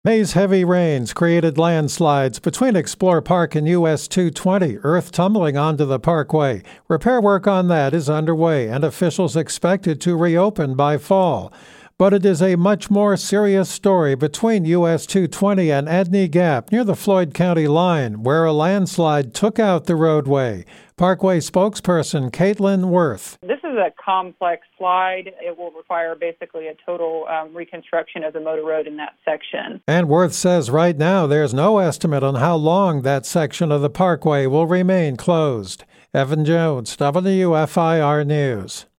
May's heavy rains created landslides between Explorer Park and US 220, earth tumbling onto the parkway. Repair work on that is underway, and officials expected to reopen by fall. But it is a much more serious story between US 220 and Edney Gap near the Floyd County line, where a landslide took out the roadway. Parkway spokesperson Caitlin Worth. This is a complex slide. It will require basically a total reconstruction of the motor road in that section. And Worth says right now there's no estimate on how long that section of the parkway will remain closed. Evan Jones, WFIR News.